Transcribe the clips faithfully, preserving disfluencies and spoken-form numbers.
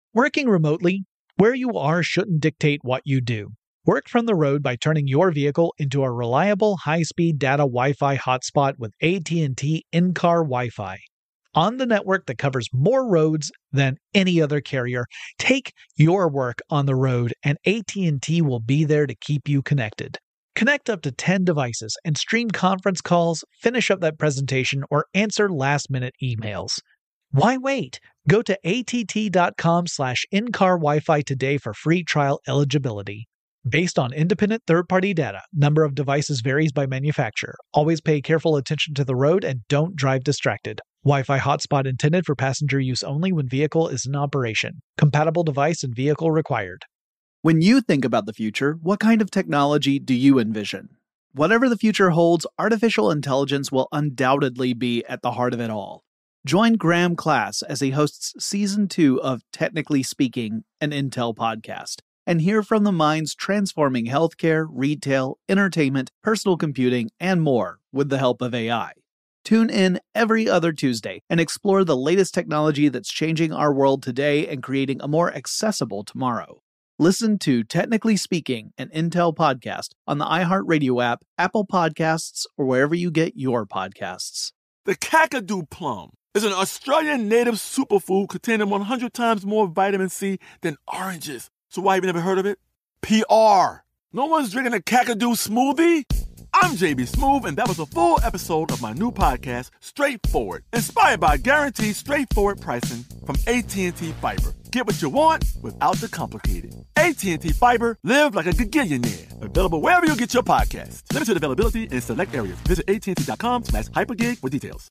Working remotely, where you are shouldn't dictate what you do. Work from the road by turning your vehicle into a reliable high-speed data Wi-Fi hotspot with A T and T in-car Wi-Fi. On the network that covers more roads than any other carrier, take your work on the road and A T and T will be there to keep you connected. Connect up to ten devices and stream conference calls, finish up that presentation, or answer last-minute emails. Why wait? Go to att.com slash in-car Wi-Fi today for free trial eligibility. Based on independent third-party data, number of devices varies by manufacturer. Always pay careful attention to the road and don't drive distracted. Wi-Fi hotspot intended for passenger use only when vehicle is in operation. Compatible device and vehicle required. When you think about the future, what kind of technology do you envision? Whatever the future holds, artificial intelligence will undoubtedly be at the heart of it all. Join Graham Class as he hosts Season two of Technically Speaking, an Intel podcast, and hear from the minds transforming healthcare, retail, entertainment, personal computing, and more with the help of A I. Tune in every other Tuesday and explore the latest technology that's changing our world today and creating a more accessible tomorrow. Listen to Technically Speaking, an Intel podcast on the iHeartRadio app, Apple Podcasts, or wherever you get your podcasts. The Kakadu plum is an Australian native superfood containing one hundred times more vitamin C than oranges. So why have you never heard of it? P R. No one's drinking a Kakadu smoothie? I'm J B Smoove, and that was a full episode of my new podcast, Straightforward, inspired by guaranteed straightforward pricing from A T and T Fiber. Get what you want without the complicated. A T and T Fiber, live like a gigillionaire. Available wherever you get your podcasts. Limited availability in select areas. Visit att.com slash hypergig for details.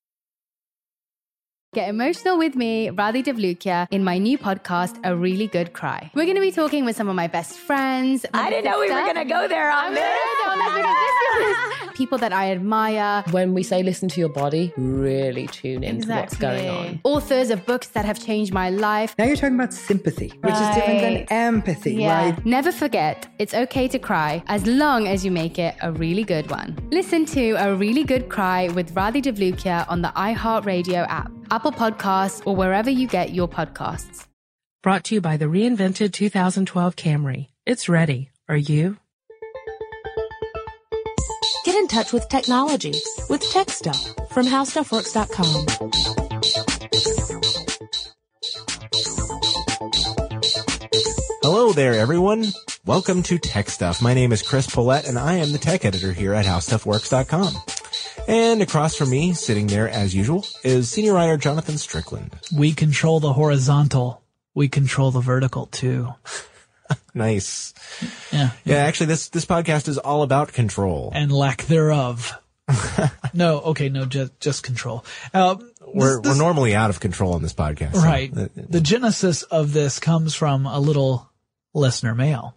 Get emotional with me, Radhi Devlukia, in my new podcast, A Really Good Cry. We're going to be talking with some of my best friends. I didn't know we were going to go there on this. People that I admire. When we say listen to your body, really tune into Exactly. what's going on. Authors of books that have changed my life. Now you're talking about sympathy, which Right. is different than empathy, Yeah. right? Never forget, it's okay to cry as long as you make it a really good one. Listen to A Really Good Cry with Radhi Devlukia on the iHeartRadio app, Apple Podcasts, or wherever you get your podcasts. Brought to you by the reinvented two thousand twelve Camry. It's ready. Are you? Get in touch with technology with Tech Stuff from how stuff works dot com. Hello there, everyone. Welcome to Tech Stuff. My name is Chris Pollette, and I am the tech editor here at how stuff works dot com. And across from me, sitting there as usual, is senior writer Jonathan Strickland. We control the horizontal. We control the vertical, too. Nice. Yeah. Yeah, actually, this this podcast is all about control. And lack thereof. no, okay, no, just just control. Uh, we're this, we're normally out of control on this podcast. So right. the, the genesis of this comes from a little listener mail.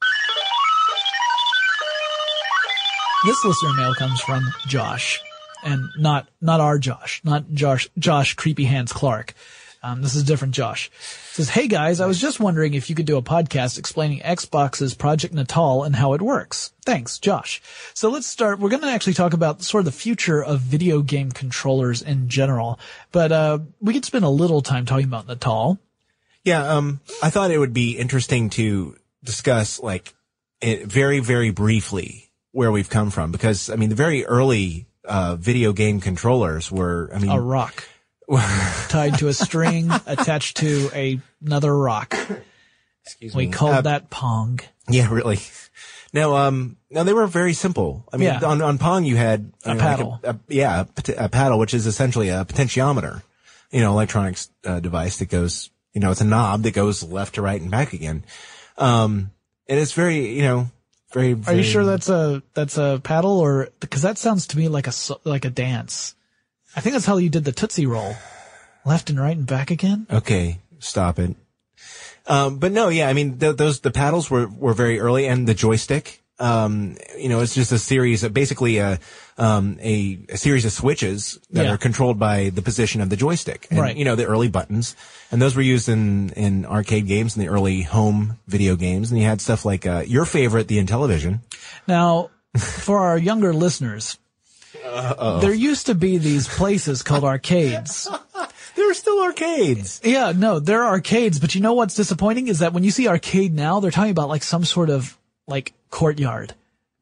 This listener mail comes from Josh, and not not our Josh, not Josh Josh Creepy Hands Clark. Um, this is a different Josh. It says, hey guys, I was just wondering if you could do a podcast explaining Xbox's Project Natal and how it works. Thanks, Josh. So let's start. We're going to actually talk about sort of the future of video game controllers in general, but uh we could spend a little time talking about Natal. Yeah, um, I thought it would be interesting to discuss, like, it very, very briefly where we've come from, because, I mean, the very early uh video game controllers were, I mean... A rock. Tied to a string, attached to a, another rock. Excuse we me. called uh, that Pong. Yeah, really. No, um, no, they were very simple. I mean, Yeah. on, on Pong you had A you know, paddle. Like a, a, yeah, a, pot- a paddle, which is essentially a potentiometer, you know, electronics uh, device that goes, you know, it's a knob that goes left to right and back again. Um, and it's very, you know, very, very. Are you sure that's a that's a paddle, or because that sounds to me like a so- like a dance? I think that's how you did the Tootsie Roll, left and right and back again. Okay, stop it. Um, but no, yeah, I mean, th- those, the paddles were, were very early, and the joystick, um, you know, it's just a series of basically a, um, a, a series of switches that Yeah. are controlled by the position of the joystick. And, Right. you know, the early buttons. And those were used in, in arcade games and the early home video games. And you had stuff like, uh, your favorite, the Intellivision. Now, for our younger listeners, Uh-oh. there used to be these places called arcades. There are still arcades. Yeah, no, there are arcades, but you know what's disappointing is that when you see arcade now, they're talking about like some sort of like courtyard.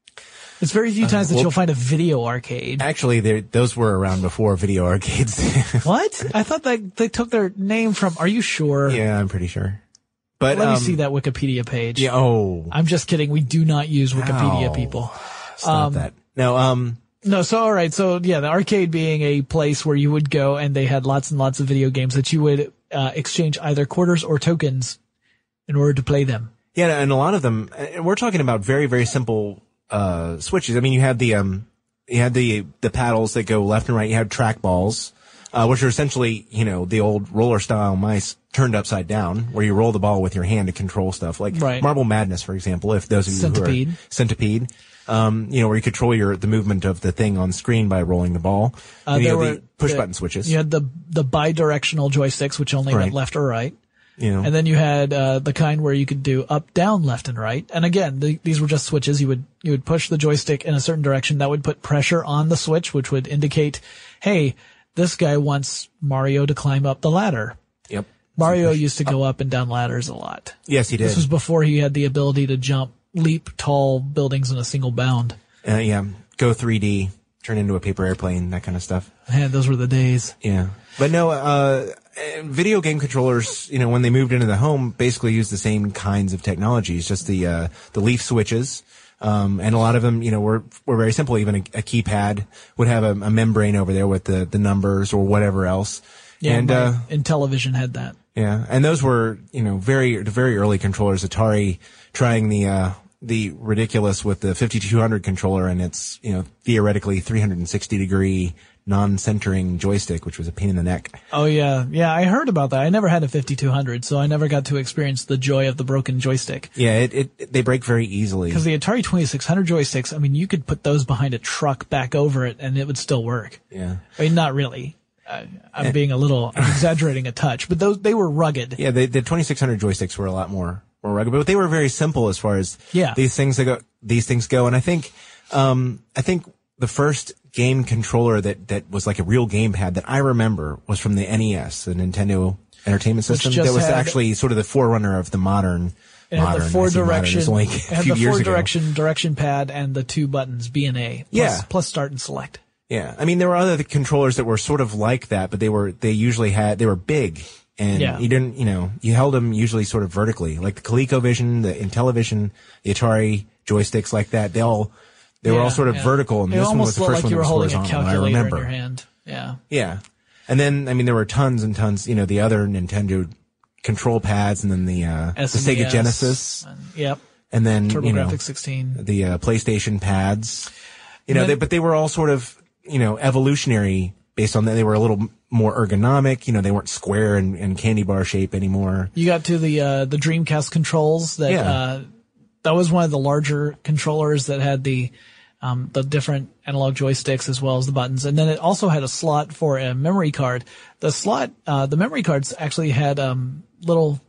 It's very few times Uh, that well- you'll find a video arcade. Actually, there- those were around before video arcades. What? I thought that they took their name from, are you sure? Yeah, I'm pretty sure. But Let um, me see that Wikipedia page. Yeah. Oh, I'm just kidding. We do not use Wikipedia, Ow. people. stop um, that. No. Um. No, so all right, so yeah, the arcade being a place where you would go and they had lots and lots of video games that you would uh, exchange either quarters or tokens in order to play them. Yeah, and a lot of them. And we're talking about very, very simple uh switches. I mean, you had the um, you had the the paddles that go left and right. You had track balls, uh, which are essentially, you know, the old roller style mice turned upside down, where you roll the ball with your hand to control stuff, like Right. Marble Madness, for example. If those of you Centipede. who are centipede. Um, you know, where you control your, the movement of the thing on screen by rolling the ball. Uh, and you there have were the push the- button switches. You had the the bidirectional joysticks, which only Right. went left or right. You know, And then you had uh, the kind where you could do up, down, left, and right. And again, the, these were just switches. You would you would push the joystick in a certain direction. That would put pressure on the switch, which would indicate, hey, this guy wants Mario to climb up the ladder. yep. Mario used to go up and down ladders a lot. Yes, he did. This was before he had the ability to jump, leap tall buildings in a single bound. Uh, yeah, go three D, turn into a paper airplane, that kind of stuff. Man, those were the days. Yeah. But no, uh, video game controllers, you know, when they moved into the home, basically used the same kinds of technologies, just the, uh, the leaf switches. Um, and a lot of them, you know, were, were very simple. Even a, a keypad would have a, a membrane over there with the, the numbers or whatever else. Yeah, and, my, uh, Intellivision had that. yeah. And those were, you know, very, very early controllers. Atari trying the, uh, the ridiculous with the fifty-two hundred controller and its, you know, theoretically three hundred sixty degree non-centering joystick, which was a pain in the neck. Oh yeah, yeah, I heard about that. I never had a fifty-two hundred, so I never got to experience the joy of the broken joystick. Yeah, it, it they break very easily. Because the Atari twenty-six hundred joysticks, I mean, you could put those behind a truck back over it and it would still work. Yeah. I mean, not really. I, I'm being a little, I'm exaggerating a touch, but those, they were rugged. Yeah, the, the twenty-six hundred joysticks were a lot more, more rugged, but they were very simple as far as Yeah. these things that go, these things go. And I think, um, I think the first game controller that, that was like a real gamepad that I remember was from the N E S, the Nintendo Entertainment System. just That was had- actually sort of the forerunner of the modern, It had modern, the four I say modern, it direction, was only a it had few the years four ago. direction direction pad and the two buttons, B and A. Plus, Yeah. Plus start and select. Yeah. I mean, there were other controllers that were sort of like that, but they were, they usually had, they were big. And Yeah. you didn't, you know, you held them usually sort of vertically, like the ColecoVision, the Intellivision, the Atari joysticks like that. They all, they were all Yeah, sort of yeah. vertical, and It this one almost was the looked first like one you that were was holding a horizontal. I calculator in remember. your hand. Yeah. Yeah. And then, I mean, there were tons and tons, you know, the other Nintendo control pads, and then the, uh, the S N E Sega S, Genesis, and- Yep. and then, you know, TurboGrafx sixteen. the uh, PlayStation pads. You know, then- they, but they were all sort of, you know, evolutionary based on that. They were a little more ergonomic. You know, they weren't square and, and candy bar shape anymore. You got to the uh, the Dreamcast controls that Yeah. uh, that was one of the larger controllers that had the um, the different analog joysticks as well as the buttons, and then it also had a slot for a memory card. The slot, uh, the memory cards actually had um, little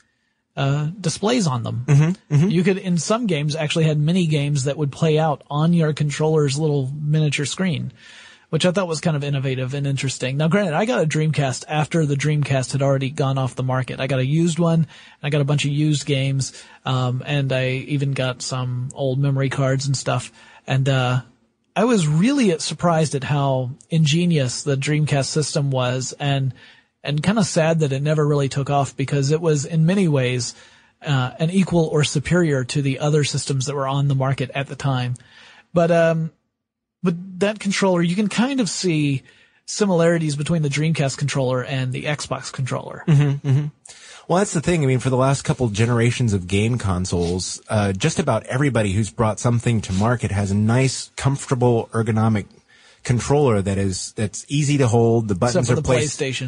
uh, displays on them. Mm-hmm, mm-hmm. You could, in some games, actually had mini games that would play out on your controller's little miniature screen, which I thought was kind of innovative and interesting. Now, granted, I got a Dreamcast after the Dreamcast had already gone off the market. I got a used one, and I got a bunch of used games, um, and I even got some old memory cards and stuff. And uh I was really surprised at how ingenious the Dreamcast system was, and and kind of sad that it never really took off, because it was in many ways uh an equal or superior to the other systems that were on the market at the time. But um but that controller, you can kind of see similarities between the Dreamcast controller and the Xbox controller. Mm-hmm, mm-hmm. Well, that's the thing. I mean, for the last couple generations of game consoles, uh, just about everybody who's brought something to market has a nice, comfortable, ergonomic controller that is, that's easy to hold. The buttons Except for are the placed. PlayStation.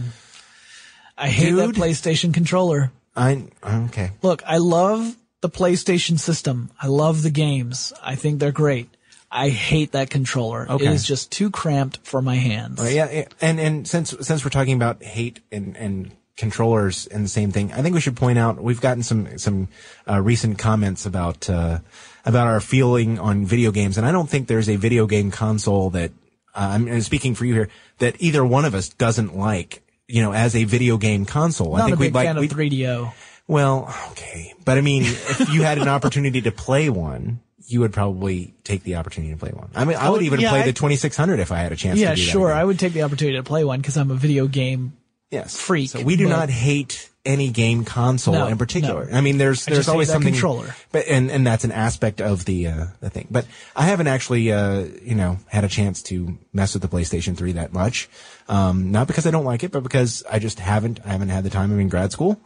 I hate that Dude. PlayStation controller. I, okay. Look, I love the PlayStation system. I love the games. I think they're great. I hate that controller. Okay. It is just too cramped for my hands. Well, yeah, yeah. And, and since, since we're talking about hate and, and controllers and the same thing, I think we should point out, we've gotten some, some, uh, recent comments about, uh, about our feeling on video games. And I don't think there's a video game console that, uh, I'm speaking for you here, that either one of us doesn't like. you know, as a video game console. Not I think a big we'd like, fan we'd, of three D O. Well, okay. But I mean, if you had an opportunity to play one, you would probably take the opportunity to play one. I mean, I would even yeah, play I, the twenty-six hundred if I had a chance yeah, to do that. Yeah, sure. again. I would take the opportunity to play one because I'm a video game yes. freak. So we do but, not hate any game console no, in particular. No. I mean, there's I there's just always hate that something controller. But and and that's an aspect of the uh the thing. But I haven't actually uh you know had a chance to mess with the PlayStation three that much. Um not because I don't like it, but because I just haven't I haven't had the time. I'm in grad school.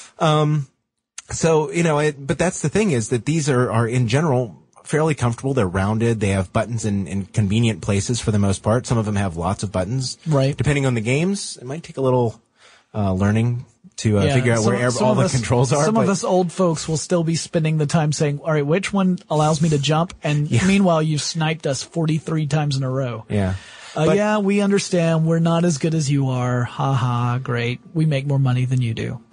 Um so, you know, it, but that's the thing is that these are are in general fairly comfortable. They're rounded. They have buttons in, in convenient places for the most part. Some of them have lots of buttons. Right. Depending on the games, it might take a little uh learning to uh, yeah, figure out some, where some all the us, controls are. Some but, of us old folks will still be spending the time saying, all right, which one allows me to jump? And yeah. meanwhile, you've sniped us forty-three times in a row. Yeah. Uh, but, yeah, we understand. We're not as good as you are. Ha ha, great. We make more money than you do.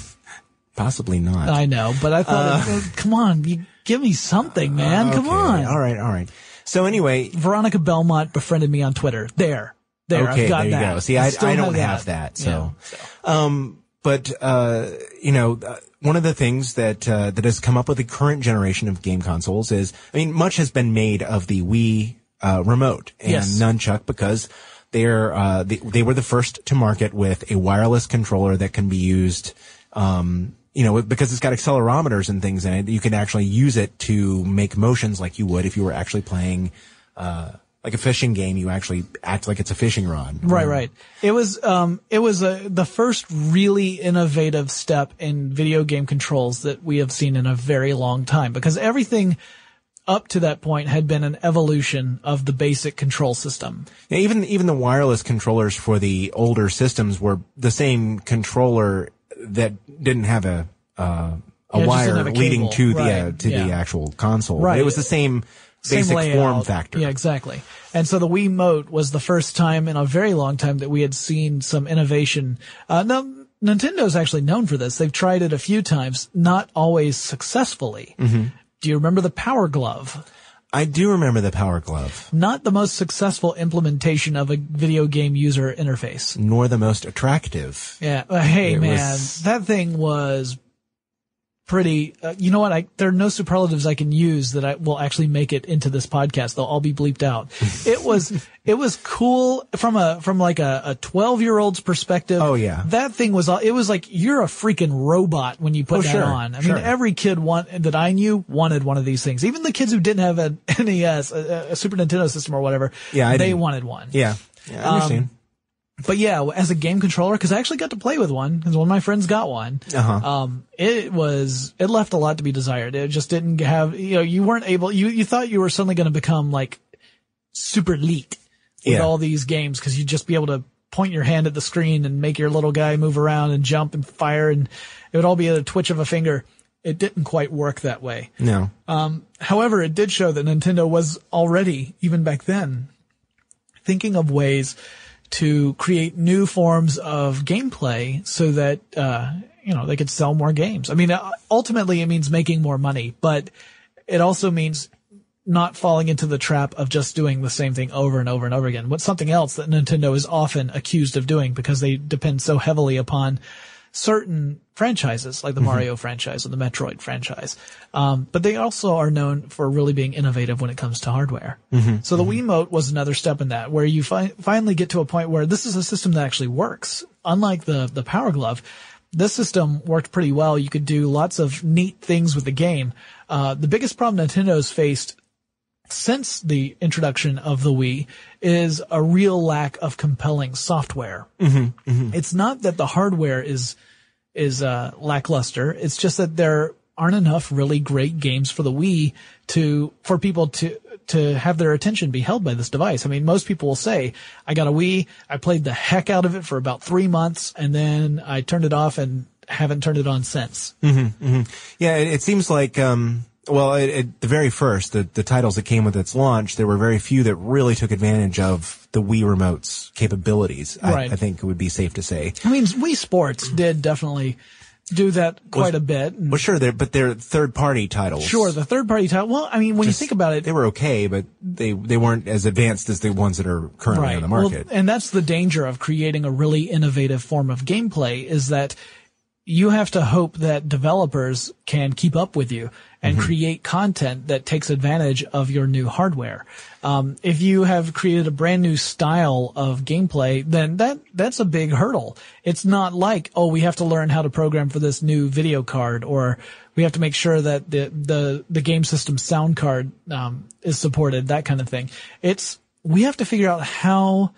Possibly not. I know, but I thought, uh, come on, you give me something, man. Uh, come okay. on. All right, all right. So anyway, Veronica Belmont befriended me on Twitter. There. There, okay, I've got there you that. go. See, I, I don't have, have that. that so, yeah, so. um, but, uh, you know, uh, one of the things that, uh, that has come up with the current generation of game consoles is, I mean, much has been made of the Wii, uh, remote and yes. nunchuck because they're, uh, they, they were the first to market with a wireless controller that can be used, um, you know, because it's got accelerometers and things in it, you can actually use it to make motions like you would if you were actually playing, uh, like a fishing game. You actually act like it's a fishing rod. Right, right. It was, um, it was a, the first really innovative step in video game controls that we have seen in a very long time, because everything up to that point had been an evolution of the basic control system. Yeah, even, even the wireless controllers for the older systems were the same controller that didn't have a uh, a yeah, wire a leading to right. the uh, to yeah. the actual console. Right. It was the same basic same form factor. Yeah, exactly. And so the Wiimote was the first time in a very long time that we had seen some innovation. Uh, now, Nintendo's actually known for this. They've tried it a few times, not always successfully. Mm-hmm. Do you remember the Power Glove? I do remember the Power Glove. Not the most successful implementation of a video game user interface. Nor the most attractive. Yeah. Uh, hey, it man, was... that thing was pretty, uh, you know what? I, there are no superlatives I can use that I will actually make it into this podcast. They'll all be bleeped out. It was, it was cool from a, from like a, a twelve year old's perspective. Oh yeah. That thing was, it was like, you're a freaking robot when you put oh, that sure, on. I sure. mean, every kid want, that I knew wanted one of these things. Even the kids who didn't have an N E S, a, a Super Nintendo system or whatever. Yeah, I they didn't. wanted one. Yeah. Yeah, I understand. Um, But yeah, as a game controller, cause I actually got to play with one, cause one of my friends got one. Uh-huh. Um, it was, it left a lot to be desired. It just didn't have, you know, you weren't able, you, you thought you were suddenly going to become like super elite with yeah. all these games, cause you'd just be able to point your hand at the screen and make your little guy move around and jump and fire, and it would all be at a twitch of a finger. It didn't quite work that way. No. Um, however, it did show that Nintendo was already, even back then, thinking of ways to create new forms of gameplay so that, uh, you know, they could sell more games. I mean, ultimately it means making more money, but it also means not falling into the trap of just doing the same thing over and over and over again. What's something else that Nintendo is often accused of doing because they depend so heavily upon certain franchises like the mm-hmm. Mario franchise or the Metroid franchise. Um, but they also are known for really being innovative when it comes to hardware. Mm-hmm. So the mm-hmm. Wiimote was another step in that, where you fi- finally get to a point where this is a system that actually works. Unlike the, the Power Glove, this system worked pretty well. You could do lots of neat things with the game. Uh, the biggest problem Nintendo's faced since the introduction of the Wii is a real lack of compelling software. Mm-hmm, mm-hmm. It's not that the hardware is, is, uh, lackluster. It's just that there aren't enough really great games for the Wii to, for people to, to have their attention be held by this device. I mean, most people will say, I got a Wii, I played the heck out of it for about three months, and then I turned it off and haven't turned it on since. Mm-hmm, mm-hmm. Yeah, it, it seems like, um, well, it, it, the very first, the, the titles that came with its launch, there were very few that really took advantage of the Wii Remote's capabilities. Right. I, I think it would be safe to say. I mean, Wii Sports did definitely do that quite well, a bit. Well, sure, they're, but they're third-party titles. Sure, the third-party title. Well, I mean, when Just, you think about it, they were okay, but they they weren't as advanced as the ones that are currently right. on the market. Well, and that's the danger of creating a really innovative form of gameplay, is that you have to hope that developers can keep up with you and mm-hmm. create content that takes advantage of your new hardware. Um, if you have created a brand new style of gameplay, then that, that's a big hurdle. It's not like, oh, we have to learn how to program for this new video card, or we have to make sure that the, the, the game system sound card, um, is supported, that kind of thing. It's, we have to figure out how,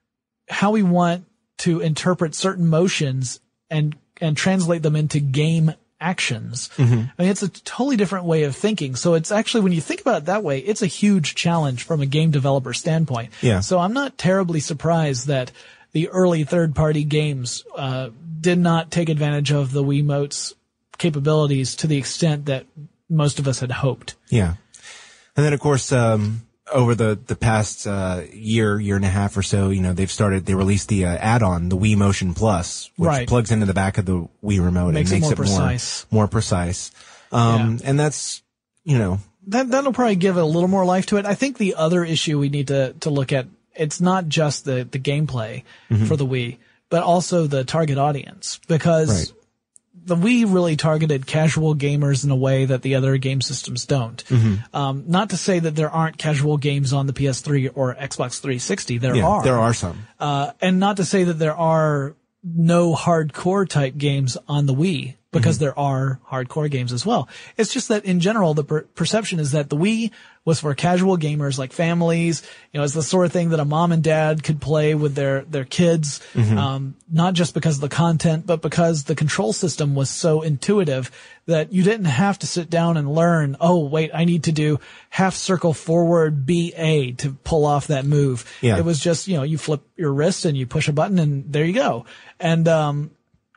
how we want to interpret certain motions and and translate them into game actions. Mm-hmm. I mean, it's a totally different way of thinking. So it's actually, when you think about it that way, it's a huge challenge from a game developer standpoint. Yeah. So I'm not terribly surprised that the early third-party games uh did not take advantage of the Wiimote's capabilities to the extent that most of us had hoped. Yeah. And then, of course, um over the, the past, uh, year, year and a half or so, you know, they've started, they released the, uh, add-on, the Wii Motion Plus, which right. plugs into the back of the Wii remote makes and makes it more it more precise. More, more precise. Um, yeah. and that's, you know. That, that'll probably give it a little more life to it. I think the other issue we need to, to look at, it's not just the, the gameplay mm-hmm. for the Wii, but also the target audience, because right. the Wii really targeted casual gamers in a way that the other game systems don't. Mm-hmm. Um, not to say that there aren't casual games on the P S three or Xbox three sixty. There yeah, are. There are some. Uh, and not to say that there are no hardcore type games on the Wii, because mm-hmm. there are hardcore games as well. It's just that in general, the per- perception is that the Wii was for casual gamers, like families. You know, it's the sort of thing that a mom and dad could play with their, their kids. Mm-hmm. Um, not just because of the content, but because the control system was so intuitive that you didn't have to sit down and learn, oh, wait, I need to do half circle forward B A to pull off that move. Yeah. It was just, you know, you flip your wrist and you push a button and there you go. And, um,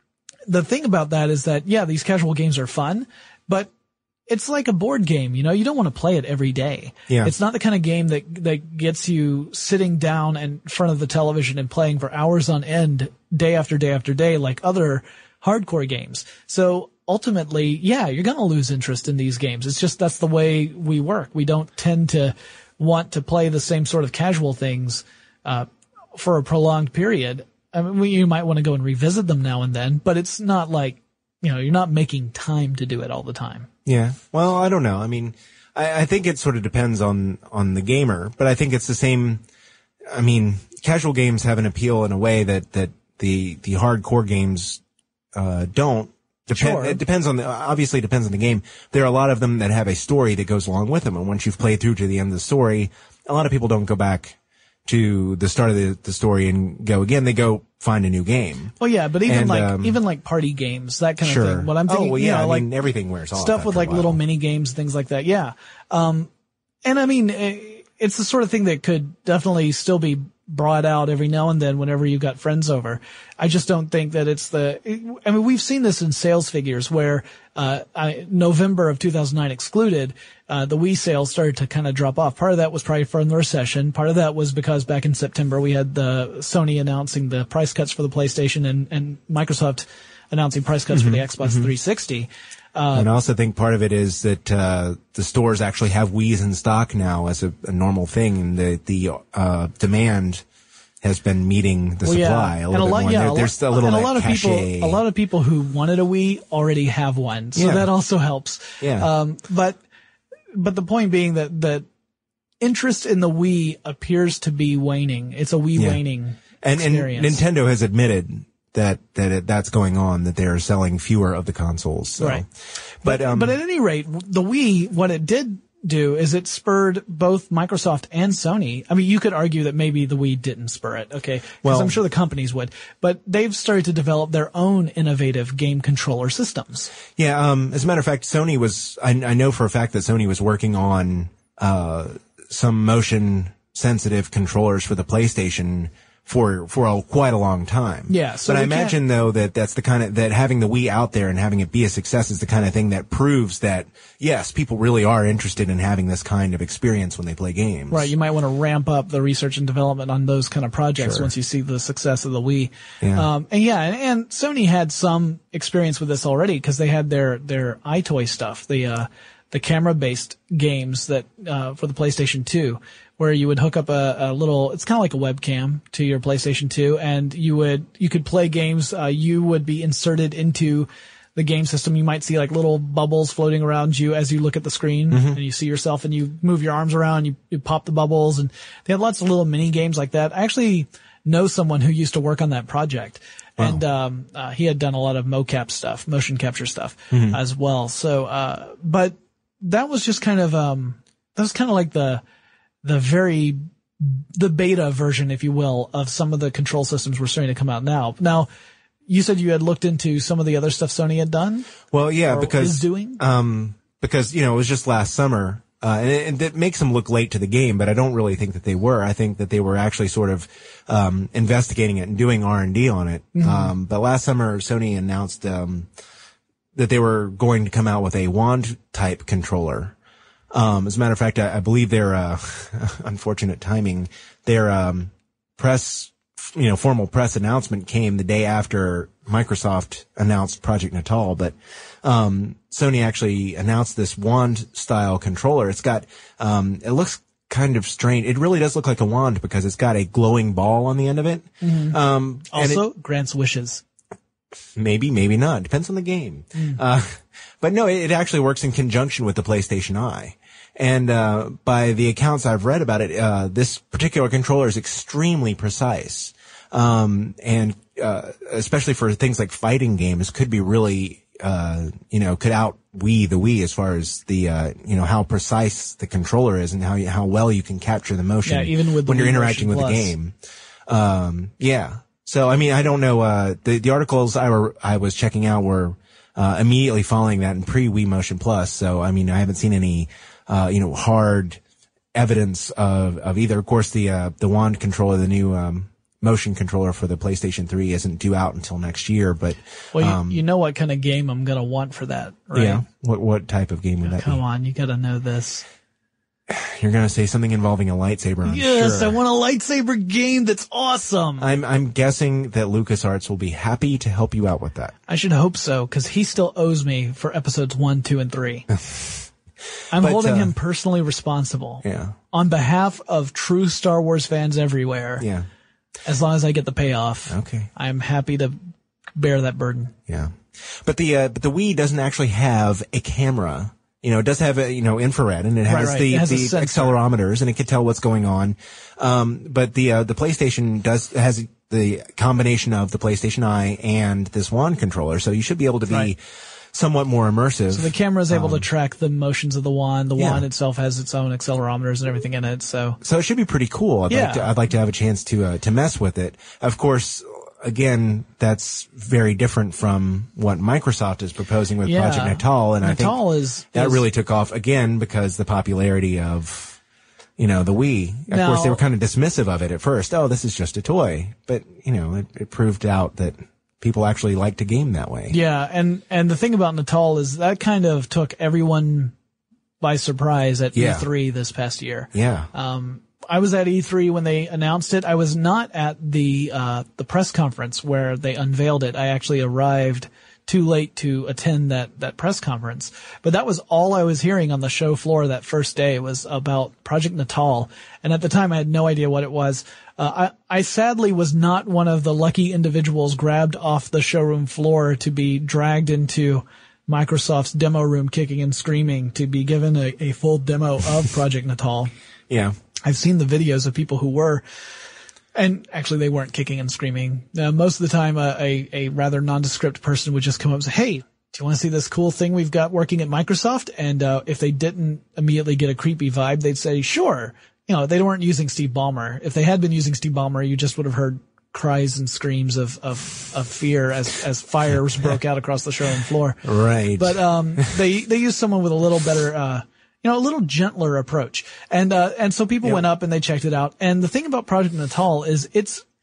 the thing about that is that, yeah, these casual games are fun, but it's like a board game, you know, you don't want to play it every day. Yeah. It's not the kind of game that, that gets you sitting down in front of the television and playing for hours on end, day after day after day, like other hardcore games. So ultimately, yeah, you're going to lose interest in these games. It's just, that's the way we work. We don't tend to want to play the same sort of casual things, uh, for a prolonged period. I mean, you might want to go and revisit them now and then, but it's not like, you know, you're not making time to do it all the time. Yeah. Well, I don't know. I mean, I, I think it sort of depends on, on the gamer, but I think it's the same. I mean, casual games have an appeal in a way that, that the, the hardcore games, uh, don't. Depend, sure. It depends on the, obviously it depends on the game. There are a lot of them that have a story that goes along with them. And once you've played through to the end of the story, a lot of people don't go back to the start of the, the story and go again. They go find a new game. Well, yeah, but even and, like, um, even like party games, that kind sure. of thing. What I'm thinking, oh, well, yeah, you know, I like mean, everything wears off. stuff with like little mini games, things like that. Yeah. Um, and I mean, it's the sort of thing that could definitely still be brought out every now and then whenever you've got friends over. I just don't think that it's the, I mean, we've seen this in sales figures where, uh, I, November of two thousand nine excluded, uh, the Wii sales started to kind of drop off. Part of that was probably from the recession. Part of that was because back in September we had the Sony announcing the price cuts for the PlayStation and, and Microsoft announcing price cuts mm-hmm, for the Xbox mm-hmm. three sixty. Uh, and I also think part of it is that, uh, the stores actually have Wii's in stock now as a, a normal thing, and the, the, uh, demand has been meeting the well, supply yeah. a little and a lot, bit more. Yeah, there, there's a little and a lot of cachet. people, a lot of people who wanted a Wii already have one, so yeah. that also helps. Yeah. Um, but, but the point being that, that interest in the Wii appears to be waning. It's a Wii yeah. waning and, experience. And Nintendo has admitted that, that it, that's going on, that they're selling fewer of the consoles. So. Right. But, but, um, but at any rate, the Wii, what it did do is it spurred both Microsoft and Sony. I mean, you could argue that maybe the Wii didn't spur it, okay? Because well, I'm sure the companies would. But they've started to develop their own innovative game controller systems. Yeah, um, as a matter of fact, Sony was, I, I know for a fact that Sony was working on, uh, some motion sensitive controllers for the PlayStation for for a, quite a long time. Yeah, so but I we can't- imagine though that that's the kind of that having the Wii out there and having it be a success is the kind of thing that proves that yes, people really are interested in having this kind of experience when they play games. Right, you might want to ramp up the research and development on those kind of projects Sure. once you see the success of the Wii. Yeah. Um, and yeah, and, and Sony had some experience with this already because they had their their iToy stuff, the uh, the camera based games that uh, for the PlayStation two, where you would hook up a, a little, it's kind of like a webcam to your PlayStation two, and you would you could play games. Uh, you would be inserted into the game system. You might see like little bubbles floating around you as you look at the screen, Mm-hmm. and you see yourself, and you move your arms around, you, you pop the bubbles, and they had lots of little mini games like that. I actually know someone who used to work on that project. And, um, uh, he had done a lot of mocap stuff, motion capture stuff Mm-hmm. as well. So, uh, but that was just kind of, um, that was kind of like the, the very, the beta version, if you will, of some of the control systems we're starting to come out now. Now, you said you had looked into some of the other stuff Sony had done? Well, yeah, Or because is doing? um because you know it was just last summer. Uh, and, it, and it makes them look late to the game, but I don't really think that they were. I think that they were actually sort of um, investigating it and doing R and D on it. Mm-hmm. Um, but last summer, Sony announced um, that they were going to come out with a wand-type controller. Um, as a matter of fact, I, I believe their uh, unfortunate timing, their um, press, you know, formal press announcement came the day after Microsoft announced Project Natal, but um Sony actually announced this wand-style controller. It's got, um it looks kind of strange. It really does look like a wand because it's got a glowing ball on the end of it. Mm-hmm. Um, and Also, grants wishes. it, maybe, maybe not. Depends on the game. Mm. Uh, but no, it, it actually works in conjunction with the PlayStation Eye. And, uh, by the accounts I've read about it, uh, this particular controller is extremely precise. Um, and, uh, especially for things like fighting games, could be really, uh, you know, could out Wii the Wii as far as the, uh, you know, how precise the controller is and how, you, how well you can capture the motion Yeah, even with the when you're Wii interacting with Motion the Plus. game. Um, yeah. So, I mean, I don't know, uh, the, the articles I were, I was checking out were, uh, immediately following that in pre-Wii Motion Plus. So, I mean, I haven't seen any, uh, you know, hard evidence of, of either. Of course, the, uh, the wand controller, the new, um, motion controller for the PlayStation three isn't due out until next year, but, Well, you, um, you know what kind of game I'm going to want for that, right? yeah. What, what type of game would that Come be? on, you got to know this. You're going to say something involving a lightsaber, I'm Yes, sure. I want a lightsaber game that's awesome. I'm, I'm guessing that LucasArts will be happy to help you out with that. I should hope so, because he still owes me for episodes one, two, and three. I'm But, holding uh, him personally responsible. Yeah. On behalf of true Star Wars fans everywhere, Yeah. as long as I get the payoff, Okay. I'm happy to bear that burden. Yeah. But the, uh, but the Wii doesn't actually have a camera. You know, it does have a, you know, infrared and it has right. the, It has a the sensor. accelerometers and it can tell what's going on. Um, but the, uh, the PlayStation does, has the combination of the PlayStation Eye and this wand controller. So you should be able to be Right. somewhat more immersive. So the camera is able to track the motions of the wand. The Um, yeah. wand itself has its own accelerometers and everything in it. So So it should be pretty cool. I'd Yeah. like to, I'd like to have a chance to, uh, to mess with it. Of course, again, that's very different from what Microsoft is proposing with yeah, Project Natal. And I think Natal is that is- really took off again because the popularity of, you know, the Wii. Of Now- course, they were kind of dismissive of it at first. Oh, this is just a toy. But, you know, it, it proved out that people actually like to game that way. Yeah, and and the thing about Natal is that kind of took everyone by surprise at Yeah. E three this past year. Yeah. Um, I was at E three when they announced it. I was not at the uh, the press conference where they unveiled it. I actually arrived too late to attend that that press conference. But that was all I was hearing on the show floor that first day was about Project Natal. And at the time, I had no idea what it was. Uh, I, I sadly was not one of the lucky individuals grabbed off the showroom floor to be dragged into Microsoft's demo room kicking and screaming to be given a, a full demo of Project Natal. Yeah. I've seen the videos of people who were, and actually they weren't kicking and screaming. Uh, most of the time, uh, a, a rather nondescript person would just come up and say, hey, do you want to see this cool thing we've got working at Microsoft? And uh, if they didn't immediately get a creepy vibe, they'd say, sure. You know, they weren't using Steve Ballmer. If they had been using Steve Ballmer, you just would have heard cries and screams of, of, of fear as, as fires broke out across the showroom floor. Right. But, um, they, they used someone with a little better, uh, you know, a little gentler approach. And, uh, and so people Yep. went up and they checked it out. And the thing about Project Natal is it's,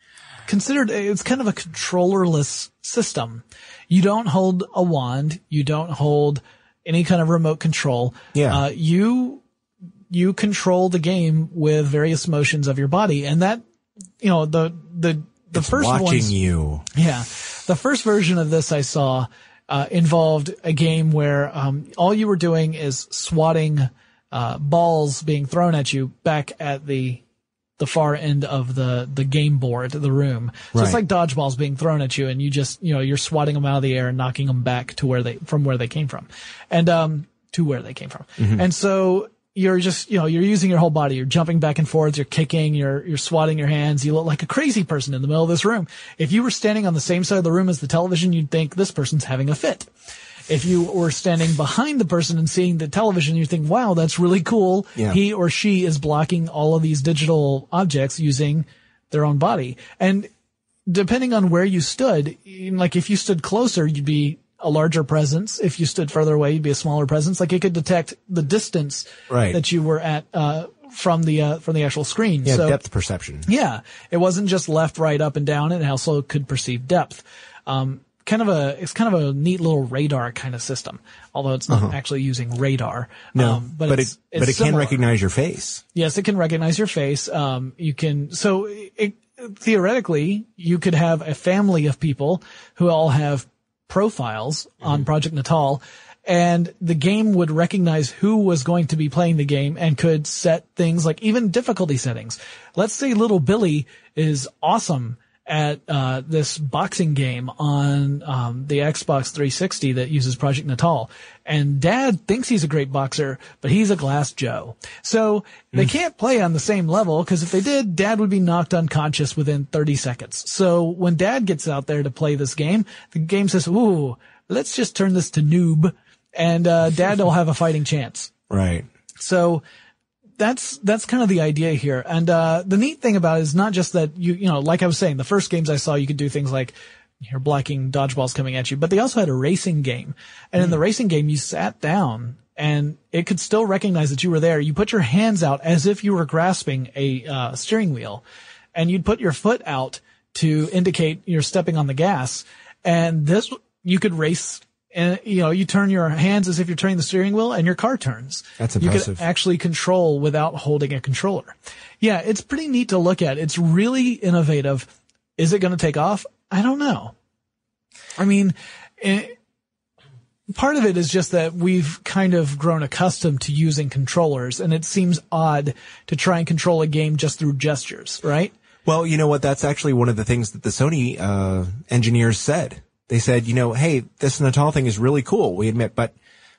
considered, it's kind of a controllerless system. You don't hold a wand. You don't hold any kind of remote control. Yeah. Uh, you, you control the game with various motions of your body. And that, you know, the, the, the it's first watching ones, you. Yeah. The first version of this I saw, uh, involved a game where, um, all you were doing is swatting, uh, balls being thrown at you back at the, the far end of the, the game board, the room. So right. It's like dodgeballs being thrown at you and you just, you know, you're swatting them out of the air and knocking them back to where they, from where they came from. And, um, to where they came from. Mm-hmm. And so you're just, you know, you're using your whole body. You're jumping back and forth. You're kicking. You're, you're swatting your hands. You look like a crazy person in the middle of this room. If you were standing on the same side of the room as the television, you'd think this person's having a fit. If you were standing behind the person and seeing the television, you think, wow, that's really cool. Yeah. He or she is blocking all of these digital objects using their own body. And depending on where you stood, like if you stood closer, you'd be a larger presence. If you stood further away, you'd be a smaller presence. Like it could detect the distance right. that you were at, uh, from the, uh, from the actual screen. Yeah, so, depth perception. Yeah. It wasn't just left, right, up and down. It also could perceive depth. Um, kind of a, it's kind of a neat little radar kind of system, although it's not uh-huh. actually using radar. No, um, but, but it's, it, it's but it similar. can recognize your face. Yes, it can recognize your face. Um, you can, so it, theoretically, you could have a family of people who all have profiles mm-hmm. on Project Natal, and the game would recognize who was going to be playing the game and could set things like even difficulty settings. Let's say little Billy is awesome at uh this boxing game on um the Xbox three sixty that uses Project Natal, and Dad thinks he's a great boxer, but he's a glass Joe. So they mm. can't play on the same level, because if they did, Dad would be knocked unconscious within thirty seconds. So when Dad gets out there to play this game, the game says, ooh, let's just turn this to noob, and uh Dad will have a fighting chance. Right. So that's, that's kind of the idea here. And, uh, the neat thing about it is not just that you, you know, like I was saying, the first games I saw, you could do things like you're blocking dodgeballs coming at you, but they also had a racing game. And mm. in the racing game, you sat down and it could still recognize that you were there. You put your hands out as if you were grasping a, uh, steering wheel, and you'd put your foot out to indicate you're stepping on the gas. And this, you could race. And, you know, you turn your hands as if you're turning the steering wheel and your car turns. That's impressive. You can actually control without holding a controller. Yeah, it's pretty neat to look at. It's really innovative. Is it going to take off? I don't know. I mean, it, part of it is just that we've kind of grown accustomed to using controllers, and it seems odd to try and control a game just through gestures, right? Well, you know what? That's actually one of the things that the Sony uh engineers said. They said, you know, hey, this Natal thing is really cool, we admit, but,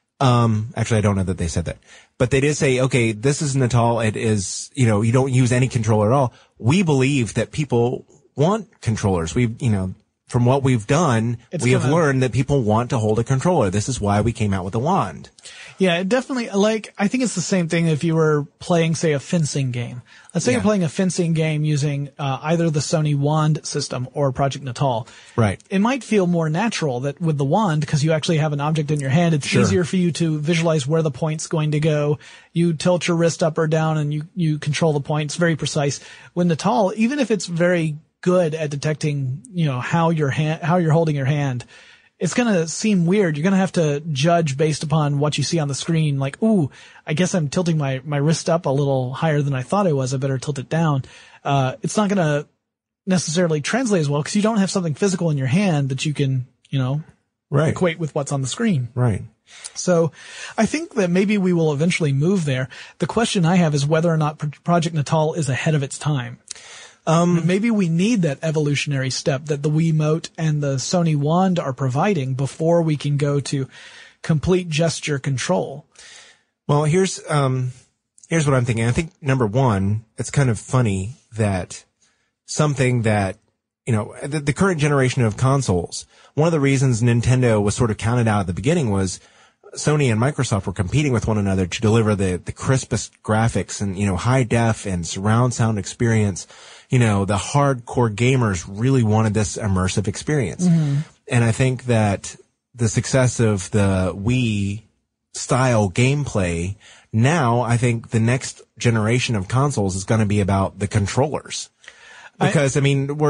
um, actually I don't know that they said that, but they did say, okay, this is Natal. It is, you know, you don't use any controller at all. We believe that people want controllers. We've, you know, from what we've done, it's we have gonna, learned that people want to hold a controller. This is why we came out with the wand. Yeah, it definitely, like, I think it's the same thing if you were playing, say, a fencing game. Let's say yeah. you're playing a fencing game using uh, either the Sony wand system or Project Natal. Right. It might feel more natural that with the wand, because you actually have an object in your hand, it's sure. easier for you to visualize where the point's going to go. You tilt your wrist up or down and you, you control the point. It's very precise. With Natal, even if it's very good at detecting, you know, how your hand, how you're holding your hand, it's going to seem weird. You're going to have to judge based upon what you see on the screen. Like, ooh, I guess I'm tilting my, my wrist up a little higher than I thought I was. I better tilt it down. Uh, it's not going to necessarily translate as well because you don't have something physical in your hand that you can, you know, right. equate with what's on the screen. Right. So I think that maybe we will eventually move there. The question I have is whether or not Project Natal is ahead of its time. Um, maybe we need that evolutionary step that the Wiimote and the Sony Wand are providing before we can go to complete gesture control. Well, here's, um, here's what I'm thinking. I think number one, it's kind of funny that something that, you know, the, the current generation of consoles, one of the reasons Nintendo was sort of counted out at the beginning was Sony and Microsoft were competing with one another to deliver the, the crispest graphics and, you know, high def and surround sound experience. You know, the hardcore gamers really wanted this immersive experience. Mm-hmm. And I think that the success of the Wii style gameplay, now I think the next generation of consoles is going to be about the controllers. Because, I, I mean, we're,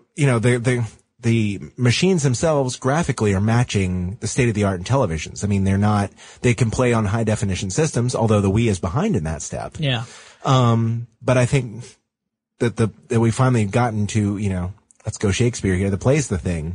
you know, the, the, the machines themselves graphically are matching the state of the art in televisions. I mean, they're not, they can play on high definition systems, although the Wii is behind in that step. Yeah. Um, but I think that the, that we finally gotten to, you know, let's go Shakespeare here, that plays the thing.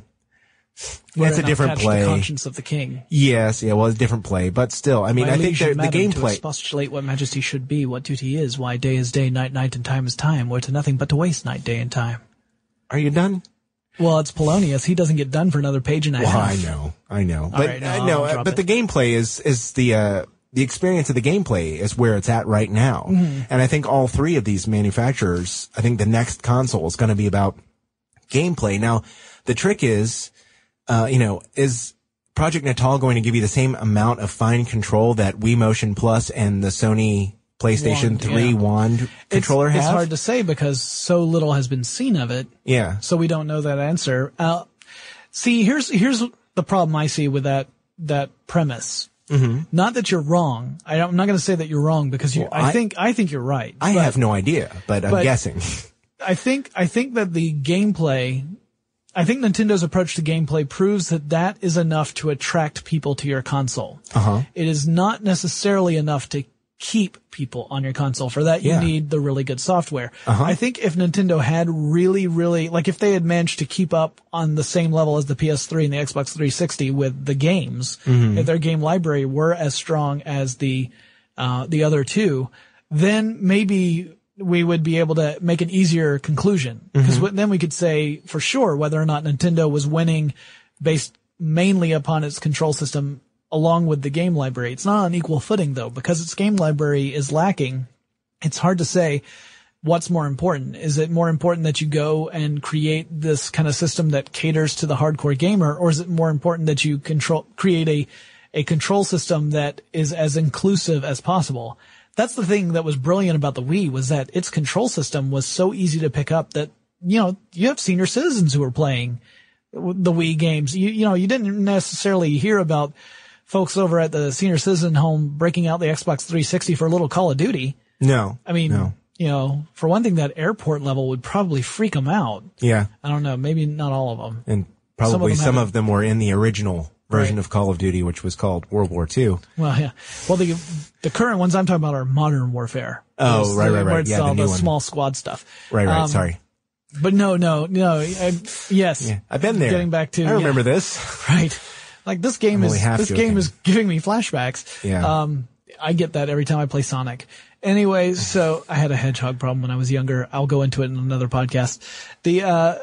Where It's a it now different catch play. The conscience of the king. Yes, yeah, well, it's a different play, but still, I mean, My I think liege the, and the madam, to gameplay. expostulate what majesty should be, what duty is, why day is day, night night, and time is time, were to nothing but to waste night, day, and time. Are you done? Well, it's Polonius. He doesn't get done for another page and a Well, half. I know, I know, but right, no, I know, I'll drop but it. the gameplay is is the uh, the experience of the gameplay is where it's at right now, Mm-hmm. and I think all three of these manufacturers, I think the next console is going to be about gameplay. Now, the trick is, uh, you know, is Project Natal going to give you the same amount of fine control that Wii Motion Plus and the Sony PlayStation Wand, three yeah. wand controller it's, have? It's hard to say because so little has been seen of it. Yeah. So we don't know that answer. Uh, see, here's, here's the problem I see with that, that premise. Mm-hmm. Not that you're wrong. I don't, I'm not going to say that you're wrong because you, Well, I, I- think, I think you're right. I But have no idea, but I'm but- guessing. I think, I think that the gameplay, I think Nintendo's approach to gameplay proves that that is enough to attract people to your console. Uh-huh. It is not necessarily enough to keep people on your console. For that, you Yeah. need the really good software. Uh-huh. I think if Nintendo had really, really, like if they had managed to keep up on the same level as the P S three and the Xbox three sixty with the games, Mm-hmm. if their game library were as strong as the, uh, the other two, then maybe we would be able to make an easier conclusion. Because Mm-hmm. then we could say for sure whether or not Nintendo was winning based mainly upon its control system along with the game library. It's not on equal footing though, because its game library is lacking. It's hard to say what's more important. Is it more important that you go and create this kind of system that caters to the hardcore gamer, or is it more important that you control, create a, a control system that is as inclusive as possible? That's the thing that was brilliant about the Wii, was that its control system was so easy to pick up that, you know, you have senior citizens who are playing the Wii games. You, you know, you didn't necessarily hear about folks over at the senior citizen home breaking out the Xbox three sixty for a little Call of Duty. No. I mean, no. you know, for one thing, that airport level would probably freak them out. Yeah. I don't know. Maybe not all of them. And probably them some have of them were in the original version Right. of Call of Duty, which was called World War Two. Well, yeah. Well, the the current ones I'm talking about are Modern Warfare. Oh, Those- right, right, Where right. it's Yeah, the all new the one. small squad stuff. Right, right. Um, Sorry. But no, no, no. I, yes. Yeah. I've been there. Getting back to I remember yeah. this. Right. Like this game I'm is only half this joking. game is giving me flashbacks. Yeah. Um, I get that every time I play Sonic. Anyways, so I had a hedgehog problem when I was younger. I'll go into it in another podcast. The uh,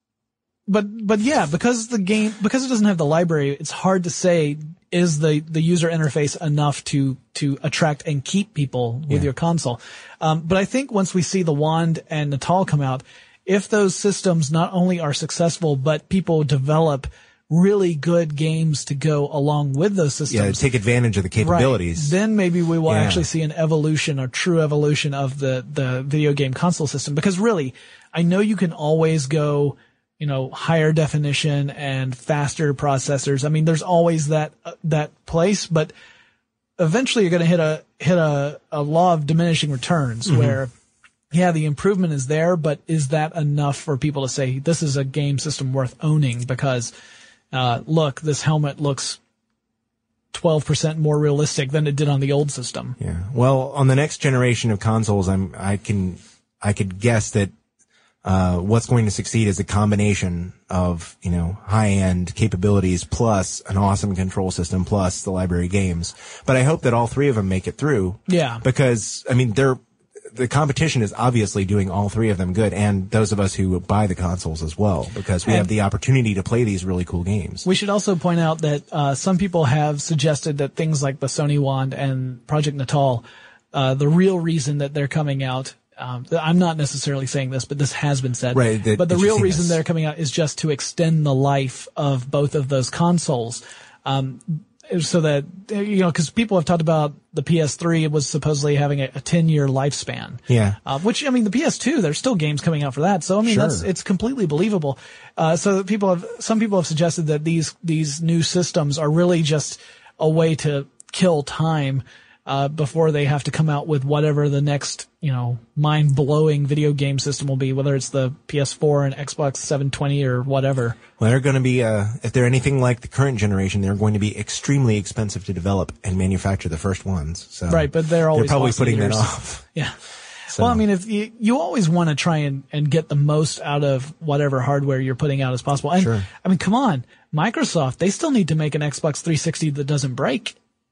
but but yeah, because the game because it doesn't have the library, it's hard to say is the the user interface enough to to attract and keep people with Yeah. your console. Um, but I think once we see the Wand and Natal come out, if those systems not only are successful, but people develop really good games to go along with those systems. Yeah, take advantage of the capabilities. Right. Then maybe we will Yeah. actually see an evolution, a true evolution of the, the video game console system. Because really, I know you can always go, you know, higher definition and faster processors. I mean, there's always that, uh, that place, but eventually you're going to hit a, hit a, a law of diminishing returns Mm-hmm. where, yeah, the improvement is there, but is that enough for people to say this is a game system worth owning? Because, uh, look, this helmet looks twelve percent more realistic than it did on the old system. Yeah. Well, on the next generation of consoles, I'm, I can, I could guess that, uh, what's going to succeed is a combination of, you know, high-end capabilities plus an awesome control system plus the library games. But I hope that all three of them make it through. Yeah. Because, I mean, they're, the competition is obviously doing all three of them good, and those of us who buy the consoles as well, because we And- have the opportunity to play these really cool games. We should also point out that uh, some people have suggested that things like the Sony Wand and Project Natal, uh, the real reason that they're coming out, um, I'm not necessarily saying this, but this has been said. Right, that- but the that you've real seen reason this. they're coming out is just to extend the life of both of those consoles. Um, so that, you know, because people have talked about the P S three was supposedly having a, a ten year lifespan. Yeah. Uh, which, I mean, the P S two, there's still games coming out for that. So, I mean, Sure. that's, it's completely believable. Uh, so that people have, some people have suggested that these, these new systems are really just a way to kill time. uh, before they have to come out with whatever the next, you know, mind-blowing video game system will be, whether it's the P S four and Xbox seven twenty or whatever. Well, they're going to be, uh, if they're anything like the current generation, they're going to be extremely expensive to develop and manufacture the first ones. So right, but they're always they're probably loss putting leaders. that off. Yeah. So. Well, I mean, if you, you always want to try and, and get the most out of whatever hardware you're putting out as possible. And Sure. I mean, come on, Microsoft, they still need to make an Xbox three sixty that doesn't break.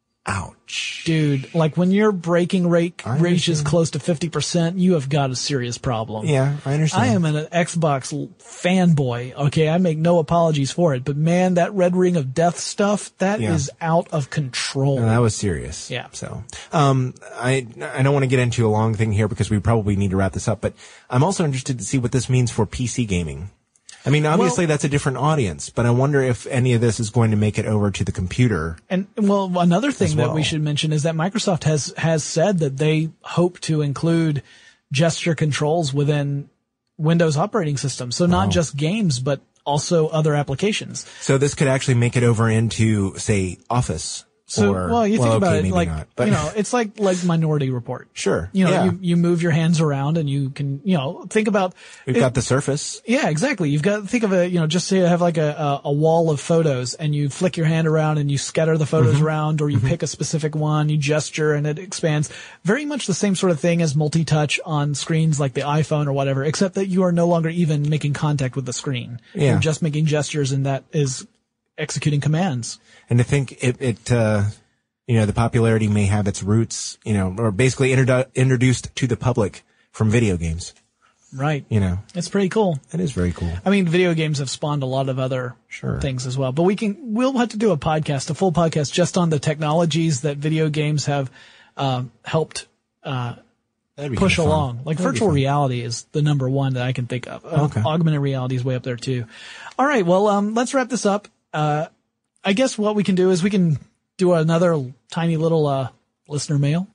Ouch. Dude, like when your breaking rate I reaches understand. close to fifty percent, you have got a serious problem. Yeah, I understand. I am an Xbox fanboy. Okay, I make no apologies for it, but man, that Red Ring of Death stuff, that Yeah. is out of control. No, that was serious. Yeah. So, um, I, I don't want to get into a long thing here because we probably need to wrap this up, but I'm also interested to see what this means for P C gaming. I mean, obviously Well- that's a different audience, but I wonder if any of this is going to make it over to the computer. And well, another thing As that well. we should mention is that Microsoft has has said that they hope to include gesture controls within Windows operating systems. So not Wow. just games, but also other applications. So this could actually make it over into, say, Office. So, or, well, you think okay, about it maybe like, not, but you know, it's like, like Minority Report. Sure. You know, yeah. you, you move your hands around and you can, you know, think about. We've it- got the Surface. Yeah, exactly. You've got, think of a, you know, just say you have like a, a, a wall of photos and you flick your hand around and you scatter the photos Mm-hmm. around, or you pick a specific one, you gesture and it expands. Very much the same sort of thing as multi-touch on screens like the iPhone or whatever, except that you are no longer even making contact with the screen. Yeah. You're just making gestures and that is executing commands. And to think it, it, uh, you know, the popularity may have its roots, you know, or basically introdu- introduced to the public from video games. Right. You know, It's pretty cool. that is very cool. I mean, video games have spawned a lot of other Sure. things as well, but we can, we'll have to do a podcast, a full podcast just on the technologies that video games have, um, helped, uh, That'd be push kinda fun. along. Like That'd be virtual fun. reality is the number one that I can think of. Uh, Okay. Augmented reality is way up there too. All right. Well, um, let's wrap this up. Uh, I guess what we can do is we can do another tiny little, uh, listener mail.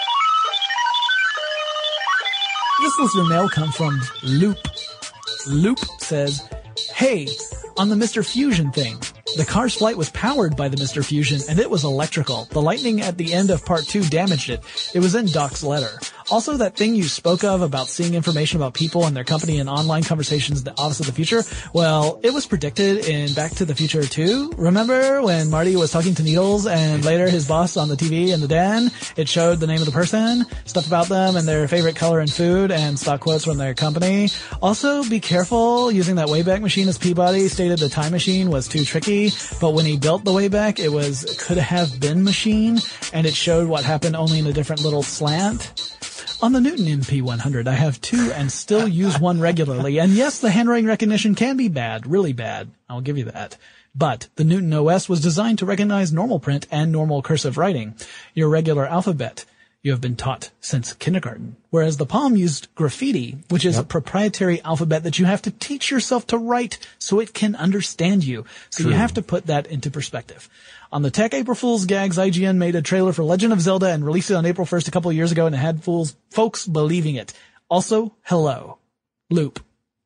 This listener mail comes from Loop. Loop says, "Hey, on the Mister Fusion thing, the car's flight was powered by the Mister Fusion and it was electrical. The lightning at the end of part two damaged it. It was in Doc's letter. Also, that thing you spoke of about seeing information about people and their company in online conversations in the Office of the Future, well, it was predicted in Back to the Future two. Remember when Marty was talking to Needles and later his boss on the T V in the den? It showed the name of the person, stuff about them and their favorite color and food, and stock quotes from their company. Also, be careful using that Wayback Machine, as Peabody stated the time machine was too tricky, but when he built the Wayback, it was could have been machine, and it showed what happened only in a different little slant. On the Newton M P one hundred, I have two and still use one regularly. And yes, the handwriting recognition can be bad, really bad. I'll give you that. But the Newton O S was designed to recognize normal print and normal cursive writing, your regular alphabet you have been taught since kindergarten. Whereas the Palm used graffiti, which is a proprietary alphabet that you have to teach yourself to write so it can understand you. So you have to put that into perspective. On the Tech April Fool's Gags, I G N made a trailer for Legend of Zelda and released it on April first a couple of years ago, and it had fools, folks believing it. Also, hello, Loop.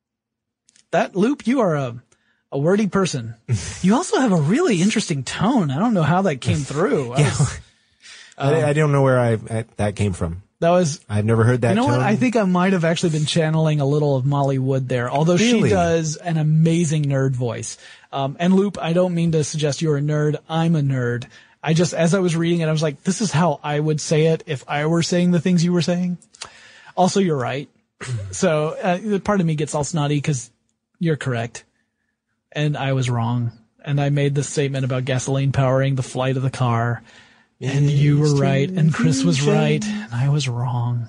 That, Loop, you are a, a wordy person. You also have a really interesting tone. I don't know how that came through. I Yeah. was- I, I don't know where I, I that came from. that was, I've never heard that. you know what? tone. I think I might have actually been channeling a little of Molly Wood there, although Really? she does an amazing nerd voice. Um, and Loop, I don't mean to suggest you're a nerd. I'm a nerd. I just, as I was reading it, I was like, this is how I would say it if I were saying the things you were saying. Also, you're right. So, uh, part of me gets all snotty because you're correct. And I was wrong. And I made the statement about gasoline powering the flight of the car. And you were right, and Chris was right, and I was wrong.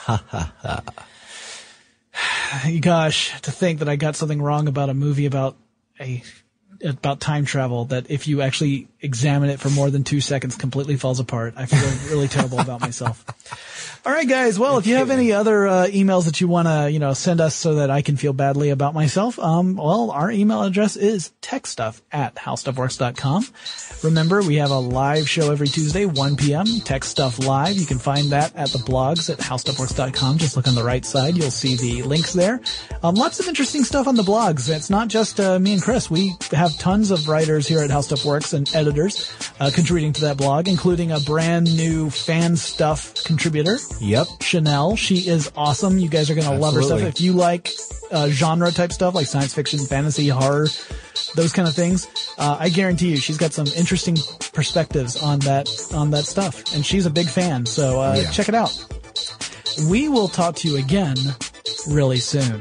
Gosh, to think that I got something wrong about a movie about a about time travel that if you actually examine it for more than two seconds completely falls apart. I feel really terrible about myself. All right, guys. Well, if you have any other uh, emails that you want to, you know, send us so that I can feel badly about myself, um, well, our email address is techstuff at howstuffworks dot com. Remember, we have a live show every Tuesday, one p.m., Tech Stuff Live. You can find that at the blogs at howstuffworks dot com. Just look on the right side. You'll see the links there. Um, lots of interesting stuff on the blogs. It's not just uh, me and Chris. We have tons of writers here at HowStuffWorks and editors editors uh, contributing to that blog, including a brand new fan stuff contributor. Yep. Chanel. She is awesome. You guys are going to love her stuff. If you like uh, genre type stuff like science fiction, fantasy, horror, those kind of things, uh, I guarantee you she's got some interesting perspectives on that on that stuff. And she's a big fan, so uh, yeah. check it out. We will talk to you again really soon.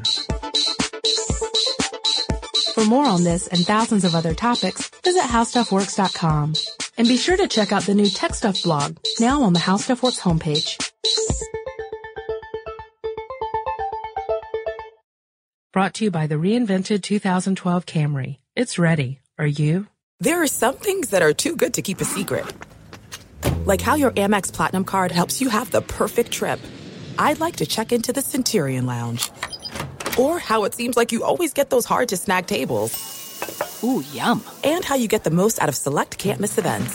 For more on this and thousands of other topics, visit how stuff works dot com. And be sure to check out the new Tech Stuff blog, now on the How Stuff Works homepage. Brought to you by the reinvented two thousand twelve Camry. It's ready. Are you? There are some things that are too good to keep a secret. Like how your Amex Platinum card helps you have the perfect trip. I'd like to check into the Centurion Lounge. Or how it seems like you always get those hard-to-snag tables. Ooh, yum. And how you get the most out of select can't-miss events.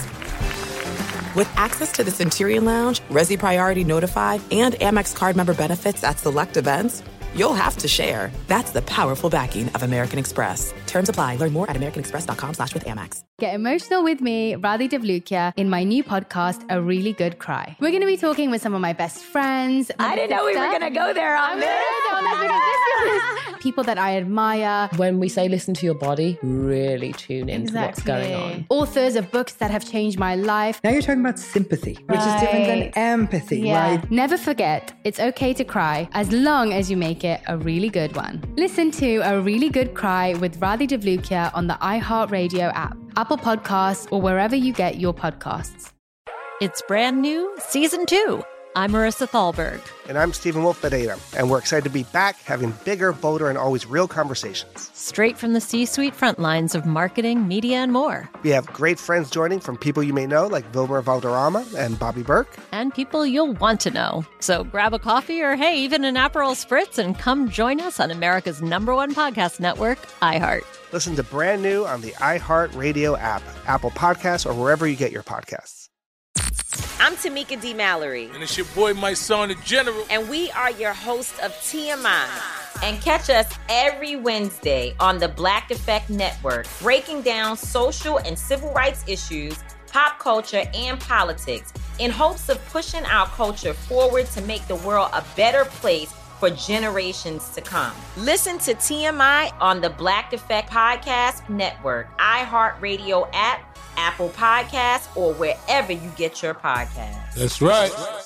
With access to the Centurion Lounge, Resi Priority Notified, and Amex card member benefits at select events, you'll have to share. That's the powerful backing of American Express. Terms apply. Learn more at americanexpress.com slash with Amex. Get emotional with me, Radhi Devlukia, in my new podcast, A Really Good Cry. We're going to be talking with some of my best friends. I didn't know we were going to go there on this. People that I admire. When we say listen to your body, really tune into exactly. what's going on. Authors of books that have changed my life. Now you're talking about sympathy, which right. is different than empathy, yeah. right? Never forget, it's okay to cry as long as you make it a really good one. Listen to A Really Good Cry with Radhi Devlukia on the iHeartRadio app, Apple Podcasts, or wherever you get your podcasts. It's brand new, season two. I'm Marissa Thalberg. And I'm Stephen Wolf Bedeta, and we're excited to be back having bigger, bolder, and always real conversations. Straight from the C-suite front lines of marketing, media, and more. We have great friends joining from people you may know, like Wilmer Valderrama and Bobby Burke. And people you'll want to know. So grab a coffee or, hey, even an Aperol Spritz and come join us on America's number one podcast network, iHeart. Listen to Brand New on the iHeartRadio app, Apple Podcasts, or wherever you get your podcasts. I'm Tamika D. Mallory. And it's your boy, my son, the General. And we are your hosts of T M I. And catch us every Wednesday on the Black Effect Network, breaking down social and civil rights issues, pop culture, and politics in hopes of pushing our culture forward to make the world a better place for generations to come. Listen to T M I on the Black Effect Podcast Network, iHeartRadio app, Apple Podcasts, or wherever you get your podcasts. That's right.